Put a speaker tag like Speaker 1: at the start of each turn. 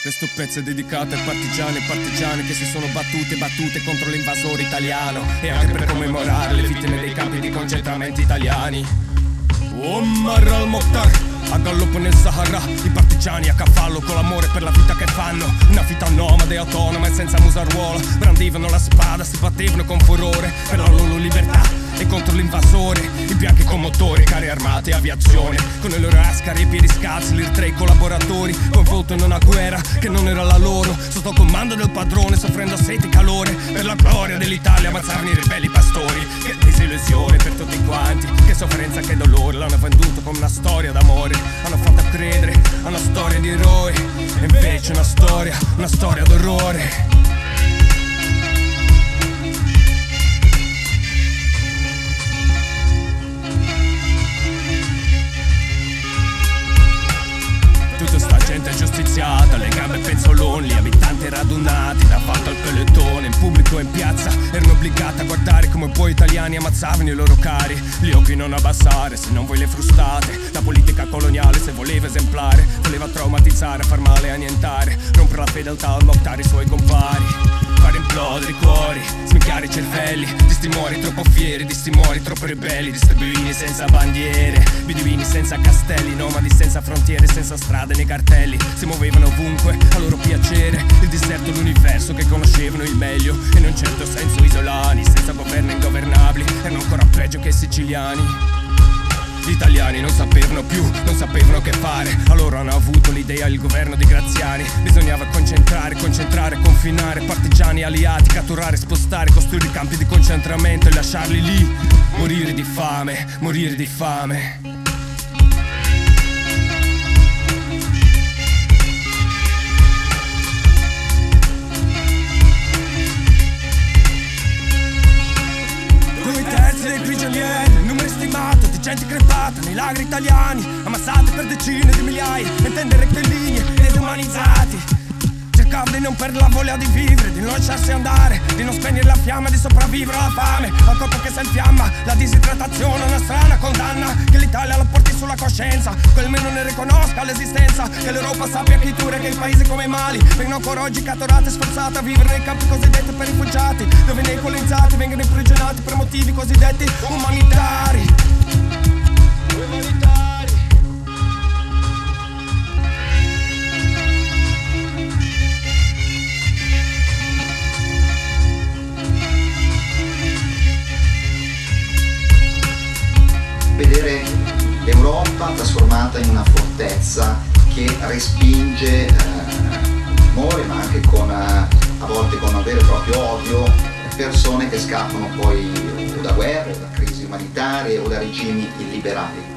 Speaker 1: Questo pezzo è dedicato ai partigiani e partigiane che si sono battute contro l'invasore italiano, e anche per commemorare le vittime dei campi di concentramento italiani. Omar al-Mokhtar, a galoppo nel Sahara, i partigiani a cavallo con l'amore per la vita che fanno. Una vita nomade e autonoma e senza musaruola. Brandivano la spada, si battevano con furore per la loro libertà e contro l'invasore. I bianchi con motori, carri armati e aviazione, con i loro ascari e piedi scalzi, gli tre collaboratori coinvolti in una guerra che non era la loro, sotto comando del padrone, soffrendo sete e calore. Per la gloria dell'Italia ammazzavano i ribelli pastori. Che disillusione per tutti quanti, che sofferenza, che dolore. L'hanno venduto come una storia d'amore, hanno fatto credere a una storia di eroi, e invece una storia d'orrore. Tutta sta gente giustiziata, le gambe penzoloni, gli abitanti radunati davanti al pelotone. In pubblico e in piazza erano obbligati a guardare come poi italiani ammazzavano i loro cari. Gli occhi non abbassare, se non voi le frustate. La politica coloniale, se voleva esemplare, voleva traumatizzare, far male e annientare, rompere la fedeltà al Mokhtar e i suoi compari, fare implodere i cuori, sminchiare i cervelli di sti mori troppo fieri, di sti mori troppo ribelli, di sti beduini senza bandiere, beduini senza castelli, nomadi senza frontiere, senza strade nei cartelli. Si muovevano ovunque a loro piacere, il deserto, l'universo che conoscevano il meglio, e in un certo senso isolani, senza governi ingovernabili, erano ancora peggio che i siciliani. Gli italiani non sapevano più, non sapevano che fare. Allora hanno avuto l'idea, il governo di Graziani. Bisognava concentrare, confinare partigiani aliati, catturare, spostare, costruire campi di concentramento e lasciarli lì, morire di fame, morire di fame. Due terzi dei prigionieri, numero stimato di gente crepata nei lagri italiani, ammassati per decine di migliaia, intende rettilinei e deumanizzati. Cercavano di non perdere la voglia di vivere, di non lasciarsi andare, di non spegnere la fiamma, di sopravvivere alla fame, al corpo che si infiamma. La disidratazione è una strana condanna, che l'Italia la porti sulla coscienza, che almeno ne riconosca l'esistenza, che l'Europa sappia chi tu, che i paesi come i Mali vengono ancora oggi catturati e sforzati a vivere nei campi cosiddetti per rifugiati, dove nei colonizzati vengono imprigionati per motivi cosiddetti umanitari.
Speaker 2: Vedere l'Europa trasformata in una fortezza che respinge amore, ma anche a volte con un vero e proprio odio, persone che scappano poi o da guerre, o da crisi umanitarie o da regimi illiberali.